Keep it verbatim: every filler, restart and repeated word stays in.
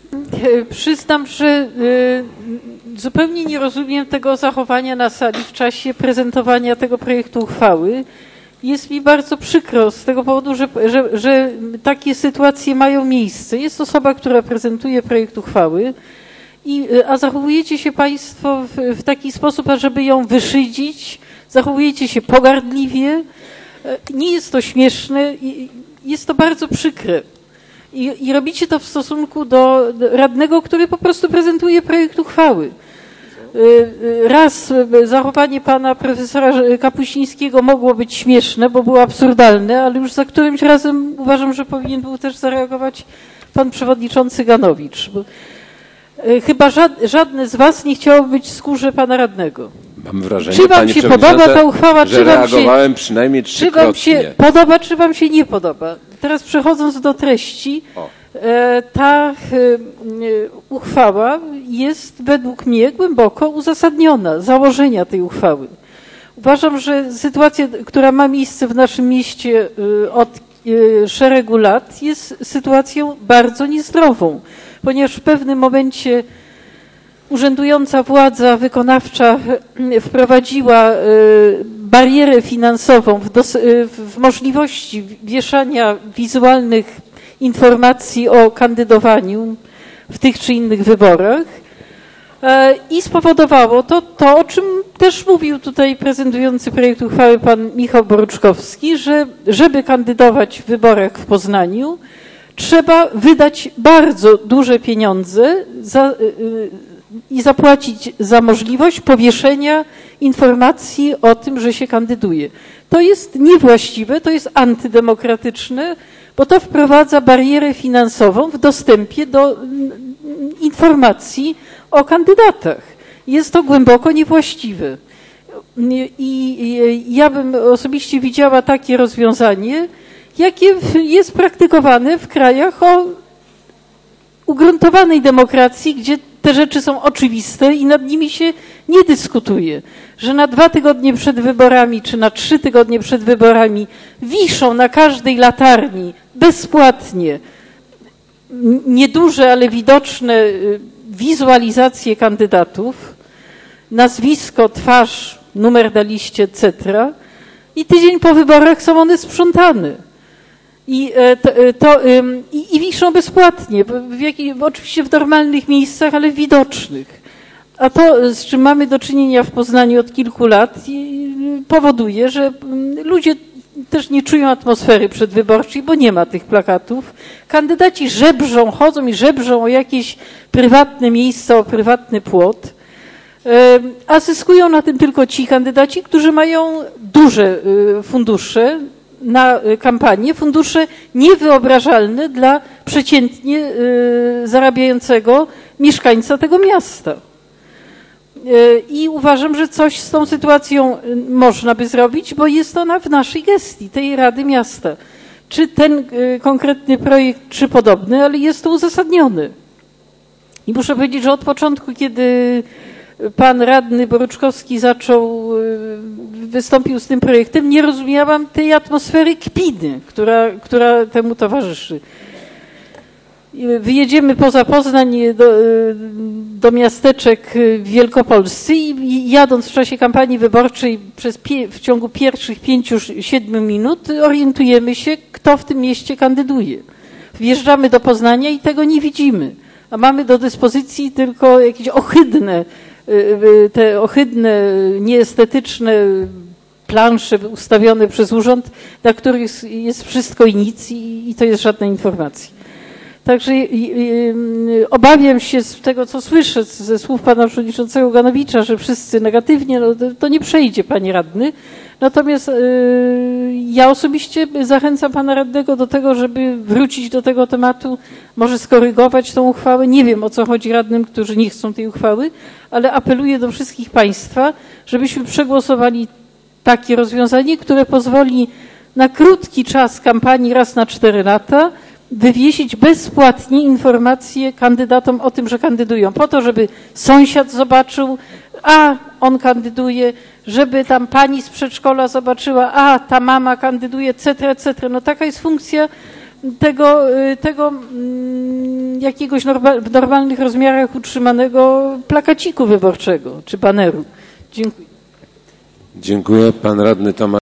Przyznam, że zupełnie nie rozumiem tego zachowania na sali w czasie prezentowania tego projektu uchwały. Jest mi bardzo przykro z tego powodu, że, że, że takie sytuacje mają miejsce. Jest osoba, która prezentuje projekt uchwały, i, a zachowujecie się Państwo w, w taki sposób, ażeby ją wyszydzić, zachowujecie się pogardliwie. Nie jest to śmieszne, jest to bardzo przykre. I, I robicie to w stosunku do radnego, który po prostu prezentuje projekt uchwały. Raz zachowanie pana profesora Kapuścińskiego mogło być śmieszne, bo było absurdalne, ale już za którymś razem uważam, że powinien był też zareagować pan przewodniczący Ganowicz. Bo chyba żadne z was nie chciało być w skórze pana radnego. Mam wrażenie, czy wam się podoba ta uchwała, że czy wam reagowałem się, przynajmniej czy wam się podoba, czy wam się nie podoba. Teraz przechodząc do treści, o. ta uchwała jest według mnie głęboko uzasadniona, założenia tej uchwały. Uważam, że sytuacja, która ma miejsce w naszym mieście od szeregu lat, jest sytuacją bardzo niezdrową, ponieważ w pewnym momencie urzędująca władza wykonawcza wprowadziła barierę finansową w, dos- w możliwości wieszania wizualnych informacji o kandydowaniu w tych czy innych wyborach i spowodowało to, to o czym też mówił tutaj prezentujący projekt uchwały pan Michał Boruczkowski, że żeby kandydować w wyborach w Poznaniu, trzeba wydać bardzo duże pieniądze za, i zapłacić za możliwość powieszenia informacji o tym, że się kandyduje. To jest niewłaściwe, to jest antydemokratyczne, bo to wprowadza barierę finansową w dostępie do informacji o kandydatach. Jest to głęboko niewłaściwe. I ja bym osobiście widziała takie rozwiązanie, jakie jest praktykowane w krajach o ugruntowanej demokracji, gdzie te rzeczy są oczywiste i nad nimi się nie dyskutuje. Że na dwa tygodnie przed wyborami, czy na trzy tygodnie przed wyborami wiszą na każdej latarni bezpłatnie nieduże, ale widoczne wizualizacje kandydatów, nazwisko, twarz, numer na liście, et cetera. I tydzień po wyborach są one sprzątane. I, to, to, i, i wiszą bezpłatnie, w jakich, oczywiście w normalnych miejscach, ale widocznych. A to, z czym mamy do czynienia w Poznaniu od kilku lat, powoduje, że ludzie też nie czują atmosfery przedwyborczej, bo nie ma tych plakatów. Kandydaci żebrzą, chodzą i żebrzą o jakieś prywatne miejsca, o prywatny płot, a zyskują na tym tylko ci kandydaci, którzy mają duże fundusze na kampanię, fundusze niewyobrażalne dla przeciętnie zarabiającego mieszkańca tego miasta. I uważam, że coś z tą sytuacją można by zrobić, bo jest ona w naszej gestii, tej Rady Miasta. Czy ten konkretny projekt, czy podobny, ale jest to uzasadnione. I muszę powiedzieć, że od początku, kiedy pan radny Boruczkowski zaczął, wystąpił z tym projektem, nie rozumiałam tej atmosfery kpiny, która, która temu towarzyszy. Wyjedziemy poza Poznań do, do miasteczek w Wielkopolsce i jadąc w czasie kampanii wyborczej przez pie, w ciągu pierwszych pięciu, siedmiu minut orientujemy się, kto w tym mieście kandyduje. Wjeżdżamy do Poznania i tego nie widzimy, a mamy do dyspozycji tylko jakieś ohydne, te ohydne, nieestetyczne plansze ustawione przez urząd, na których jest wszystko i nic i, i to jest żadna informacja. Także obawiam się z tego, co słyszę ze słów pana przewodniczącego Ganowicza, że wszyscy negatywnie, no to nie przejdzie, panie radny. Natomiast ja osobiście zachęcam pana radnego do tego, żeby wrócić do tego tematu, może skorygować tą uchwałę. Nie wiem, o co chodzi radnym, którzy nie chcą tej uchwały, ale apeluję do wszystkich państwa, żebyśmy przegłosowali takie rozwiązanie, które pozwoli na krótki czas kampanii raz na cztery lata wywiesić bezpłatnie informacje kandydatom o tym, że kandydują, po to, żeby sąsiad zobaczył, a on kandyduje, żeby tam pani z przedszkola zobaczyła, a ta mama kandyduje, et cetera, et cetera. No taka jest funkcja tego, tego jakiegoś norma, w normalnych rozmiarach utrzymanego plakaciku wyborczego czy baneru. Dziękuję. Dziękuję. Pan radny Tomasz